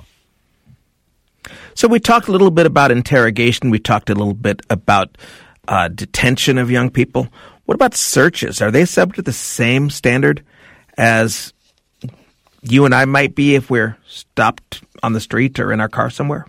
So we talked a little bit about interrogation. We talked a little bit about uh, detention of young people. What about searches? Are they subject to the same standard as you and I might be if we're stopped on the street or in our car somewhere?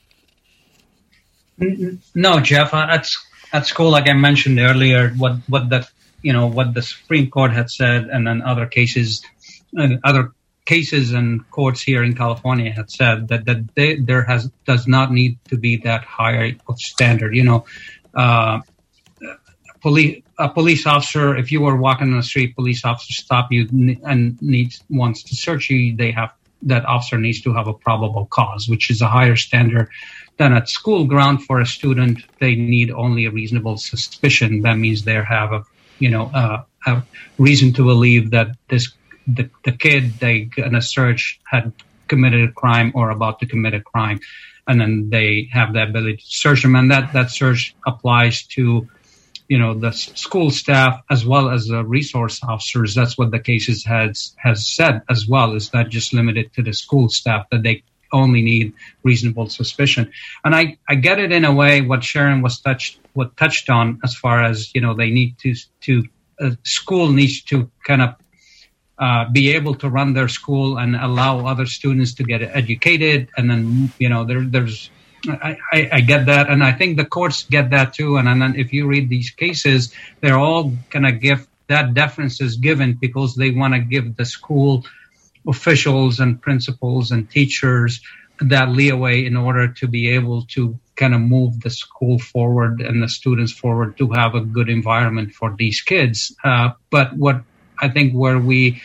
No, Jeff. At, at school, like I mentioned earlier, what, what the you know what the Supreme Court had said, and then other cases, uh, other. cases and courts here in California had said that, that they, there has does not need to be that high of standard. You know, uh, police a police officer, if you were walking on the street, police officer stop you and needs wants to search you, they have that officer needs to have a probable cause, which is a higher standard than at school ground. For a student, they need only a reasonable suspicion. That means they have a you know uh, a reason to believe that this. The, the kid they in a search had committed a crime or about to commit a crime. And then they have the ability to search them. And that, that search applies to, you know, the school staff as well as the resource officers. That's what the cases has, has said as well. It's not just limited to the school staff, that they only need reasonable suspicion. And I, I get it in a way what Sharon was touched, what touched on as far as, you know, they need to, to, uh, school needs to kind of, uh, be able to run their school and allow other students to get educated. And then, you know, there, there's, I, I, I get that. And I think the courts get that too. And, and then if you read these cases, they're all going to give that deference is given because they want to give the school officials and principals and teachers that leeway in order to be able to kind of move the school forward and the students forward to have a good environment for these kids. Uh, but what I think where we,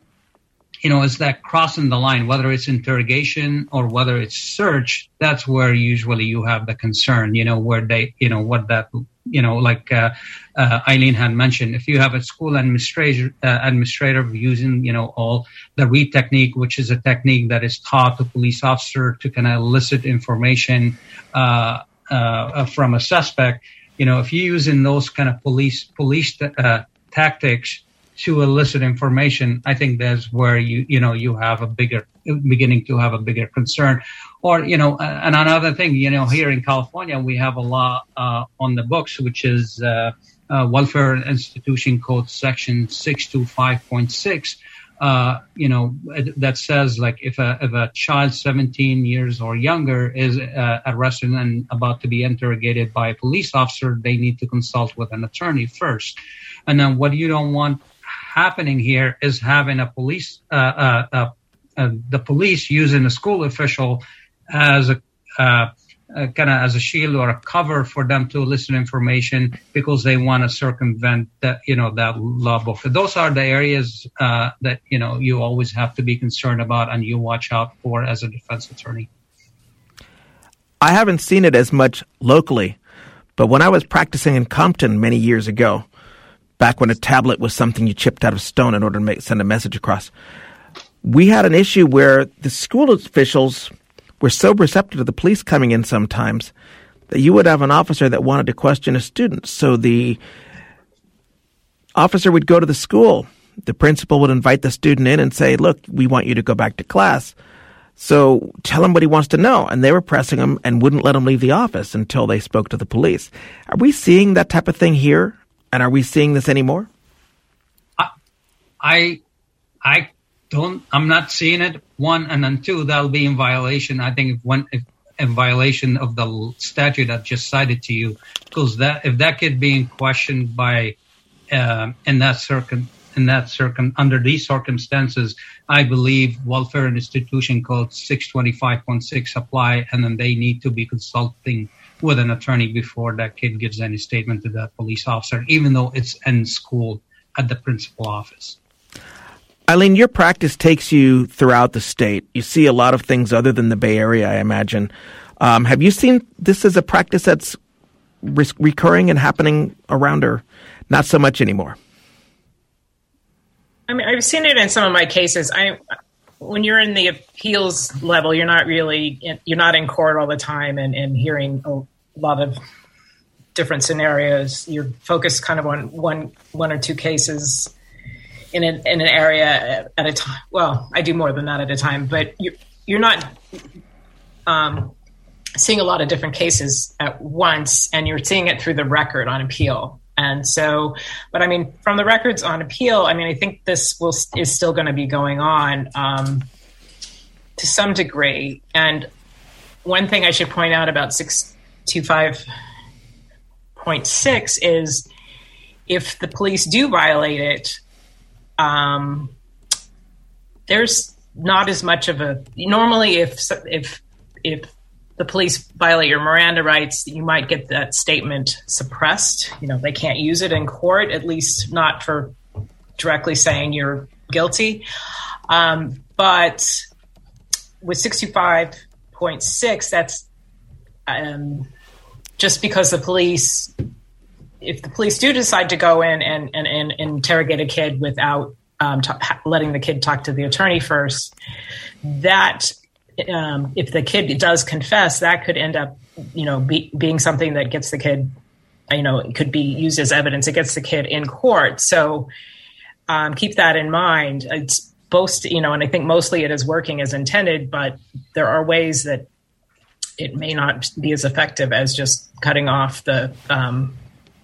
you know, is that crossing the line, whether it's interrogation or whether it's search, that's where usually you have the concern, you know, where they, you know, what that, you know, like uh, uh, Eileen had mentioned, if you have a school administrator, uh, administrator using, you know, all the read technique, which is a technique that is taught to police officer to kind of elicit information uh, uh, from a suspect, you know, if you're using those kind of police police uh, tactics to elicit information, I think that's where you, you know, you have a bigger, beginning to have a bigger concern. Or, you know, and another thing, you know, here in California, we have a law uh, on the books, which is uh, uh, Welfare Institution Code Section six two five point six, uh, you know, that says, like, if a, if a child seventeen years or younger is uh, arrested and about to be interrogated by a police officer, they need to consult with an attorney first. And then what you don't want happening here is having a police, uh, uh, uh, uh the police using a school official as a, uh, uh kind of as a shield or a cover for them to elicit information because they want to circumvent that, you know, that law book. Those are the areas, uh, that, you know, you always have to be concerned about and you watch out for as a defense attorney. I haven't seen it as much locally, but when I was practicing in Compton many years ago, back when a tablet was something you chipped out of stone in order to make, send a message across, we had an issue where the school officials were so receptive to the police coming in sometimes that you would have an officer that wanted to question a student. So the officer would go to the school. The principal would invite the student in and say, look, we want you to go back to class. So tell him what he wants to know. And they were pressing him and wouldn't let him leave the office until they spoke to the police. Are we seeing that type of thing here? And are we seeing this anymore? I, I, I don't. I'm not seeing it. One, and then two, that'll be in violation. I think if one, if in violation of the statute I just cited to you, because that if that kid being questioned by uh, in that circum in that circum under these circumstances, I believe Welfare and Institution Code six twenty-five point six apply, and then they need to be consulting with an attorney before that kid gives any statement to that police officer, even though it's in school at the principal office. Eileen, your practice takes you throughout the state. You see a lot of things other than the Bay Area, I imagine. Um, have you seen this as a practice that's re- recurring and happening around, or not so much anymore? I mean, I've seen it in some of my cases. I, when you're in the appeals level, you're not really, you're not in court all the time and, and hearing a lot of different scenarios. You're focused kind of on one, one or two cases in an, in an area at a time. Well, I do more than that at a time, but you're, you're not um, seeing a lot of different cases at once, and you're seeing it through the record on appeal. And so, but I mean, from the records on appeal, I mean, I think this will is still going to be going on um, to some degree. And one thing I should point out about six twenty-five point six is if the police do violate it, um, there's not as much of a, normally if, if, if the police violate your Miranda rights, you might get that statement suppressed. You know, they can't use it in court, at least not for directly saying you're guilty. Um, but with sixty-five point six, that's um, just because the police, if the police do decide to go in and, and, and interrogate a kid without um, t- letting the kid talk to the attorney first, that um, if the kid does confess, that could end up, you know, be, being something that gets the kid, you know, it could be used as evidence against the kid in court. So um, keep that in mind. It's both, you know, and I think mostly it is working as intended, but there are ways that it may not be as effective as just cutting off the, um,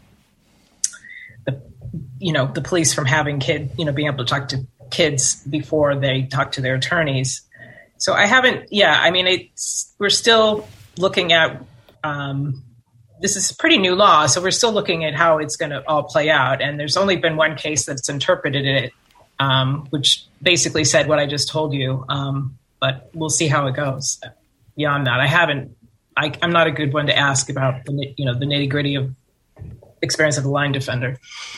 the, you know, the police from having kid, you know, being able to talk to kids before they talk to their attorneys. So I haven't, yeah, I mean, it's, we're still looking at, um, this is a pretty new law, so we're still looking at how it's going to all play out. And there's only been one case that's interpreted it, um, which basically said what I just told you. Um, but we'll see how it goes. Beyond that, I haven't. I, I'm not a good one to ask about the, you know, the nitty gritty of experience of a line defender.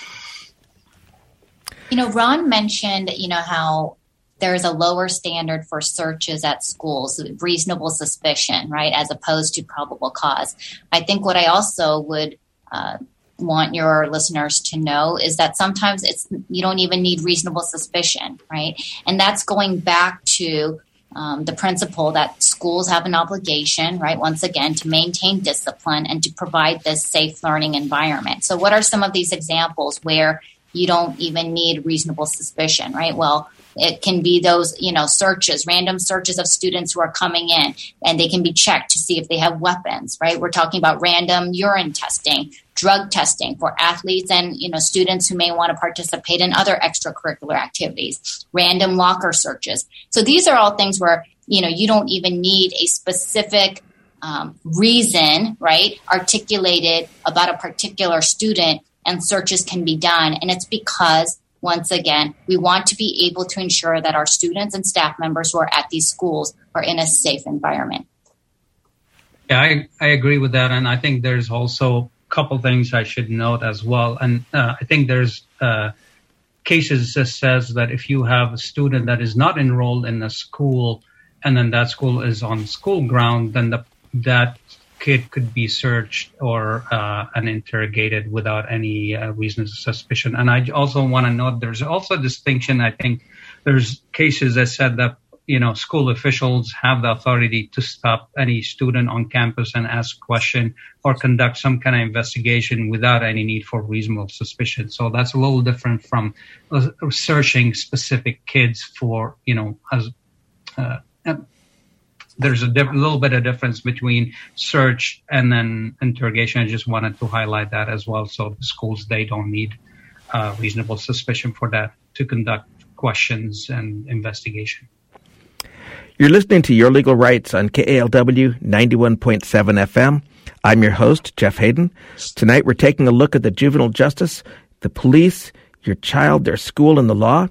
You know, Ron mentioned, you know, how there is a lower standard for searches at schools, reasonable suspicion, right, as opposed to probable cause. I think what I also would uh, want your listeners to know is that sometimes it's you don't even need reasonable suspicion, right? And that's going back to um, the principle that schools have an obligation, right, once again, to maintain discipline and to provide this safe learning environment. So what are some of these examples where you don't even need reasonable suspicion, right? Well, it can be those, you know, searches, random searches of students who are coming in, and they can be checked to see if they have weapons, right? We're talking about random urine testing, drug testing for athletes and, you know, students who may want to participate in other extracurricular activities, random locker searches. So these are all things where, you know, you don't even need a specific um, reason, right, articulated about a particular student, and searches can be done. And it's because, once again, we want to be able to ensure that our students and staff members who are at these schools are in a safe environment. Yeah, I, I agree with that. And I think there's also a couple things I should note as well. And uh, I think there's uh, cases that says that if you have a student that is not enrolled in a school and then that school is on school ground, then the, that kid could be searched or uh, and interrogated without any uh, reason of suspicion. And I also want to note there's also a distinction. I think there's cases that said that, you know, school officials have the authority to stop any student on campus and ask a question or conduct some kind of investigation without any need for reasonable suspicion. So that's a little different from uh, searching specific kids for, you know, as uh, there's a diff- little bit of difference between search and then interrogation. I just wanted to highlight that as well. So the schools, they don't need uh, reasonable suspicion for that to conduct questions and investigation. You're listening to Your Legal Rights on K A L W ninety-one point seven F M. I'm your host, Jeff Hayden. Tonight we're taking a look at the juvenile justice, the police, your child, their school, and the law.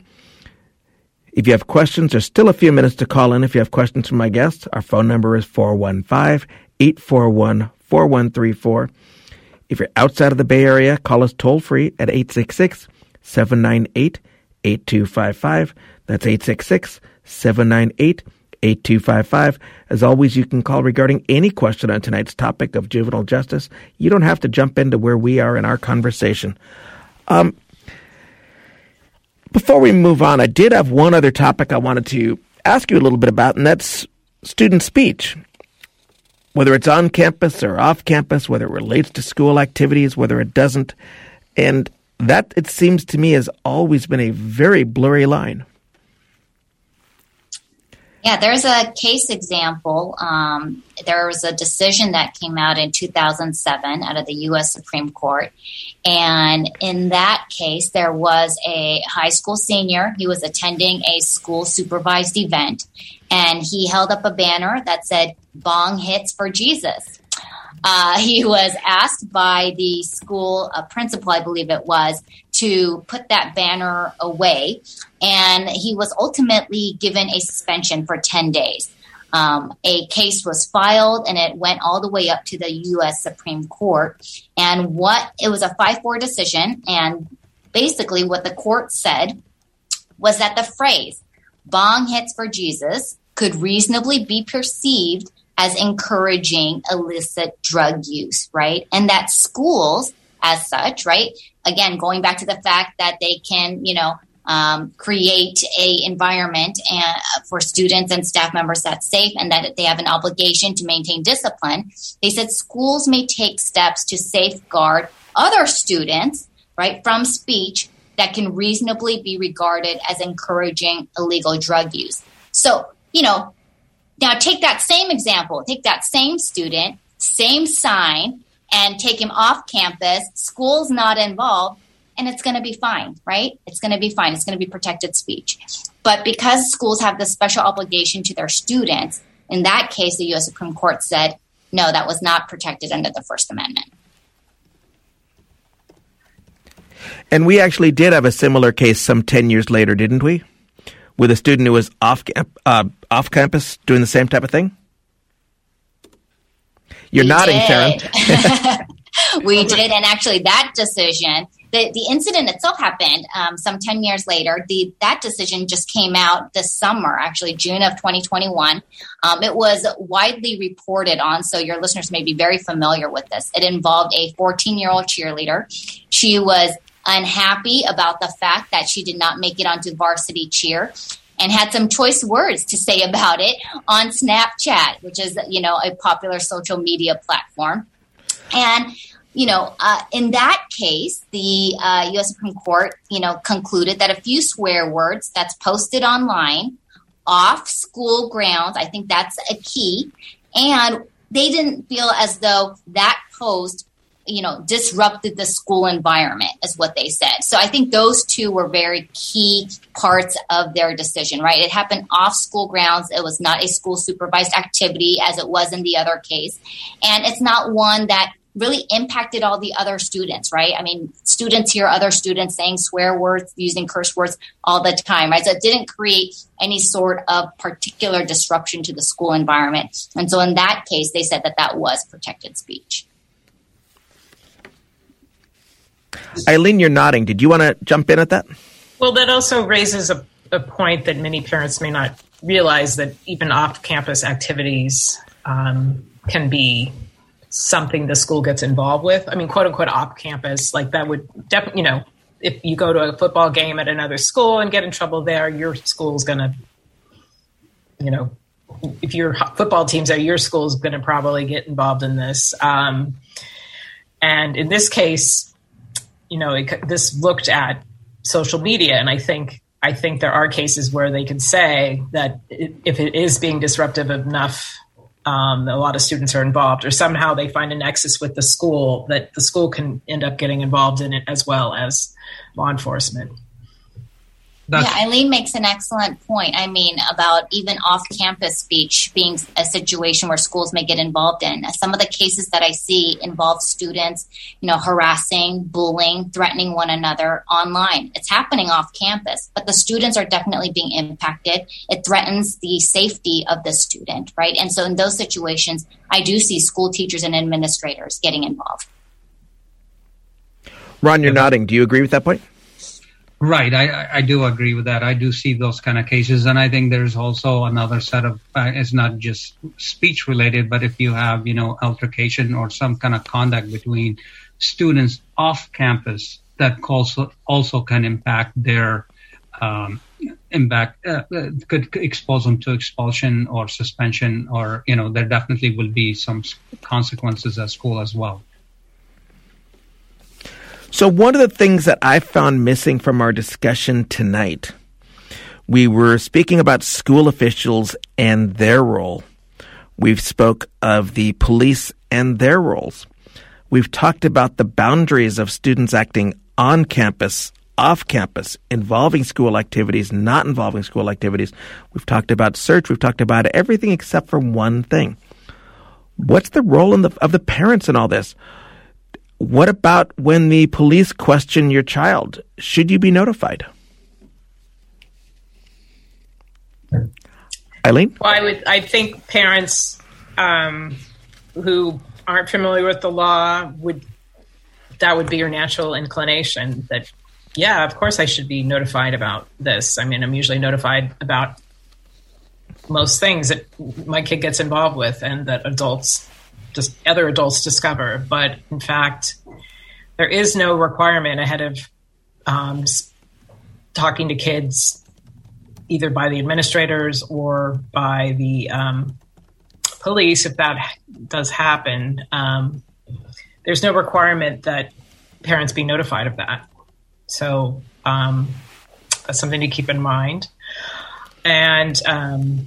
If you have questions, there's still a few minutes to call in if you have questions from my guests. Our phone number is four one five, eight four one, four one three four. If you're outside of the Bay Area, call us toll-free at eight six six, seven nine eight, eight two five five. That's eight six six, seven nine eight, eight two five five. As always, you can call regarding any question on tonight's topic of juvenile justice. You don't have to jump into where we are in our conversation. Um, Before we move on, I did have one other topic I wanted to ask you a little bit about, and that's student speech. Whether it's on campus or off campus, whether it relates to school activities, whether it doesn't. And that, it seems to me, has always been a very blurry line. Yeah, there's a case example. Um, there was a decision that came out in two thousand seven out of the U S Supreme Court. And in that case, there was a high school senior. He was attending a school supervised event, and he held up a banner that said, "Bong hits for Jesus." Uh, he was asked by the school uh, principal, I believe it was, to put that banner away. And he was ultimately given a suspension for ten days. Um, a case was filed, and it went all the way up to the U S Supreme Court. And what it was a five four decision. And basically what the court said was that the phrase "Bong hits for Jesus" could reasonably be perceived as encouraging illicit drug use, right? And that schools, as such, right, again, going back to the fact that they can, you know, um, create a environment and, for students and staff members that's safe and that they have an obligation to maintain discipline. They said schools may take steps to safeguard other students, right, from speech that can reasonably be regarded as encouraging illegal drug use. So, you know, now take that same example, take that same student, same sign, and take him off campus, school's not involved, and it's going to be fine, right? It's going to be fine. It's going to be protected speech. But because schools have this special obligation to their students, in that case, the U S Supreme Court said, no, that was not protected under the First Amendment. And we actually did have a similar case some ten years later, didn't we? With a student who was off uh, off campus doing the same type of thing? You're we nodding, did. Karen. We did, and actually that decision, the, the incident itself happened um, some ten years later. The That decision just came out this summer, actually June of twenty twenty-one. Um, it was widely reported on, so your listeners may be very familiar with this. It involved a fourteen-year-old cheerleader. She was unhappy about the fact that she did not make it onto varsity cheer and had some choice words to say about it on Snapchat, which is, you know, a popular social media platform. And, you know, uh, in that case, the uh, U S Supreme Court, you know, concluded that a few swear words that's posted online off school grounds, I think that's a key. And they didn't feel as though that post, you know, disrupted the school environment, is what they said. So I think those two were very key parts of their decision, right? It happened off school grounds. It was not a school supervised activity as it was in the other case. And it's not one that really impacted all the other students, right? I mean, students hear other students saying swear words, using curse words all the time, right? So it didn't create any sort of particular disruption to the school environment. And so in that case, they said that that was protected speech. Eileen, you're nodding. Did you want to jump in at that? Well, that also raises a, a point that many parents may not realize, that even off-campus activities um, can be something the school gets involved with. I mean, quote unquote, off campus, like that would definitely, you know, if you go to a football game at another school and get in trouble there, your school's going to, you know, if your football team's there, your school's going to probably get involved in this. Um, and in this case, you know, it, this looked at social media, and I think I think there are cases where they could say that it, if it is being disruptive enough, um, a lot of students are involved, or somehow they find a nexus with the school, that the school can end up getting involved in it as well as law enforcement. That's- yeah, Eileen makes an excellent point. I mean, about even off-campus speech being a situation where schools may get involved in. Some of the cases that I see involve students, you know, harassing, bullying, threatening one another online. It's happening off-campus, but the students are definitely being impacted. It threatens the safety of the student, right? And so in those situations, I do see school teachers and administrators getting involved. Ron, you're nodding. Do you agree with that point? Right. I, I do agree with that. I do see those kind of cases. And I think there's also another set of, uh, it's not just speech related, but if you have, you know, altercation or some kind of conduct between students off campus, that also, also can impact their, um, impact, uh, could expose them to expulsion or suspension, or, you know, there definitely will be some consequences at school as well. So one of the things that I found missing from our discussion tonight, we were speaking about school officials and their role. We've spoke of the police and their roles. We've talked about the boundaries of students acting on campus, off campus, involving school activities, not involving school activities. We've talked about search. We've talked about everything except for one thing. What's the role in the, of the parents in all this? What about when the police question your child? Should you be notified? Eileen? Well, I would. I think parents um, who aren't familiar with the law would. That would be your natural inclination. That, yeah, of course, I should be notified about this. I mean, I'm usually notified about most things that my kid gets involved with, and that adults. Just other adults discover, but in fact, there is no requirement ahead of um, talking to kids either by the administrators or by the um, police, if that does happen, um, there's no requirement that parents be notified of that. So um, that's something to keep in mind. And um,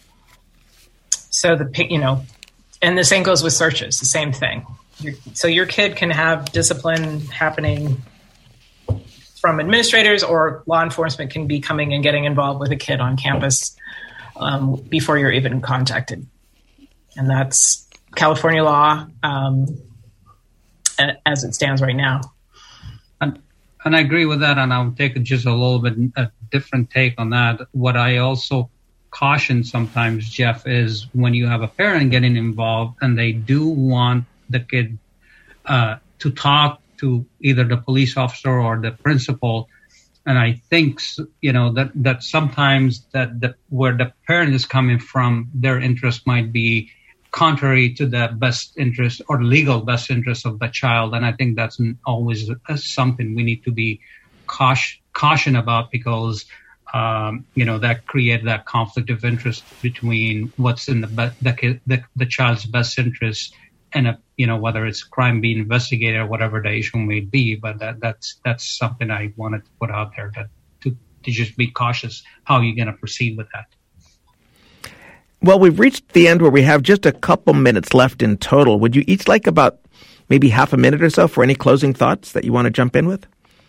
so the, you know, and the same goes with searches, the same thing. You're, so your kid can have discipline happening from administrators, or law enforcement can be coming and getting involved with a kid on campus um, before you're even contacted. And that's California law um, as it stands right now. And, and I agree with that, and I'll take just a little bit a different take on that. What I also caution sometimes, Jeff, is when you have a parent getting involved and they do want the kid uh, to talk to either the police officer or the principal. And I think, you know, that, that sometimes that the, where the parent is coming from, their interest might be contrary to the best interest or legal best interest of the child. And I think that's always something we need to be caution, caution about, because, um, you know, that creates that conflict of interest between what's in the, the, the, the child's best interest and, a, you know, whether it's crime being investigated or whatever the issue may be. But that, that's that's something I wanted to put out there, that to, to just be cautious how you're going to proceed with that. Well, we've reached the end where we have just a couple minutes left in total. Would you each like about maybe half a minute or so for any closing thoughts that you want to jump in with?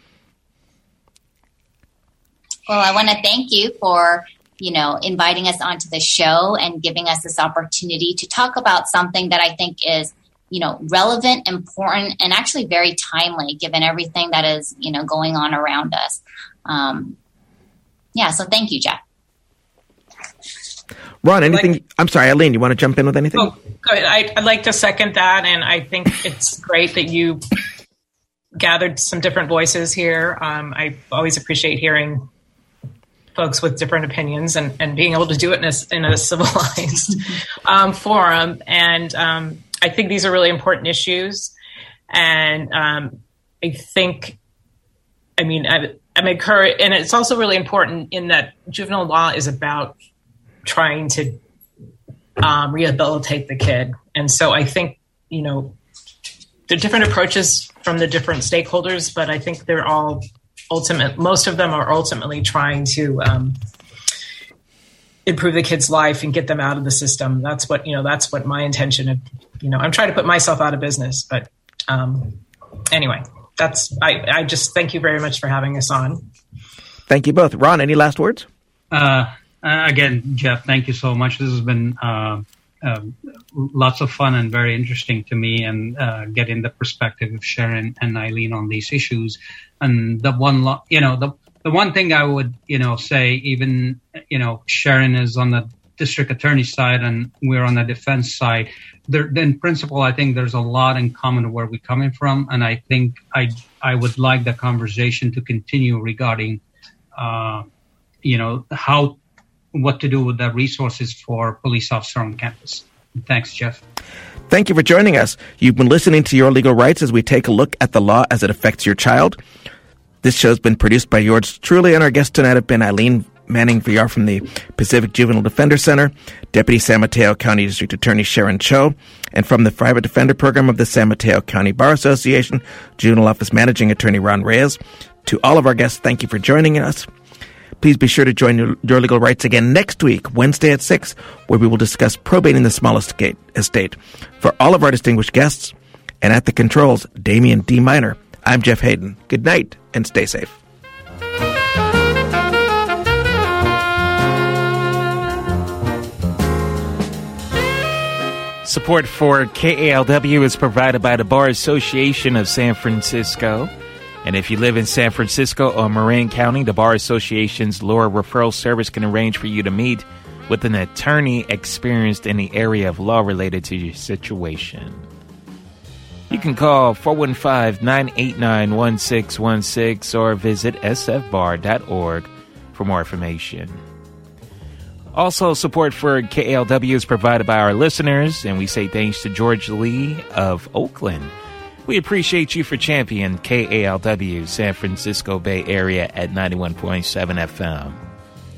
Well, I want to thank you for, you know, inviting us onto the show and giving us this opportunity to talk about something that I think is, you know, relevant, important, and actually very timely given everything that is, you know, going on around us. Um, yeah, so thank you, Jeff. Ron, anything? Like, I'm sorry, Eileen, you want to jump in with anything? Oh, go ahead. I, I'd like to second that, and I think it's great that you gathered some different voices here. Um, I always appreciate hearing folks with different opinions and, and being able to do it in a, in a civilized um, forum. And um, I think these are really important issues. And um, I think, I mean, I, I'm encouraged, and it's also really important in that juvenile law is about trying to um, rehabilitate the kid. And so I think, you know, there are different approaches from the different stakeholders, but I think they're all ultimate, most of them are ultimately trying to um, improve the kid's life and get them out of the system. That's what, you know, that's what my intention of, you know, I'm trying to put myself out of business, but um, anyway, that's, I, I just thank you very much for having us on. Thank you both. Ron, any last words? Uh, again, Jeff, thank you so much. This has been uh, uh, lots of fun and very interesting to me, and uh, getting the perspective of Sharon and Eileen on these issues. And the one, lo- you know, the the one thing I would, you know, say, even, you know, Sharon is on the district attorney side and we're on the defense side. There, in principle, I think there's a lot in common to where we're coming from, and I think I I would like the conversation to continue regarding, uh, you know, how what to do with the resources for police officer on campus. Thanks, Jeff. Thank you for joining us. You've been listening to Your Legal Rights as we take a look at the law as it affects your child. This show's been produced by yours truly, and our guests tonight have been Eileen Manning V R from the Pacific Juvenile Defender Center, Deputy San Mateo County District Attorney Sharon Cho, and from the Private Defender Program of the San Mateo County Bar Association, Juvenile Office Managing Attorney Ron Reyes. To all of our guests, thank you for joining us. Please be sure to join Your Legal Rights again next week, Wednesday at six, where we will discuss probating the smallest estate. For all of our distinguished guests, and at the controls, Damian D. Minor, I'm Jeff Hayden. Good night, and stay safe. Support for K A L W is provided by the Bar Association of San Francisco. And if you live in San Francisco or Marin County, the Bar Association's Law Referral Service can arrange for you to meet with an attorney experienced in the area of law related to your situation. You can call four one five, nine eight nine, one six one six or visit s f bar dot org for more information. Also, support for K A L W is provided by our listeners, and we say thanks to George Lee of Oakland We appreciate you for championing K A L W San Francisco Bay Area at ninety-one point seven F M.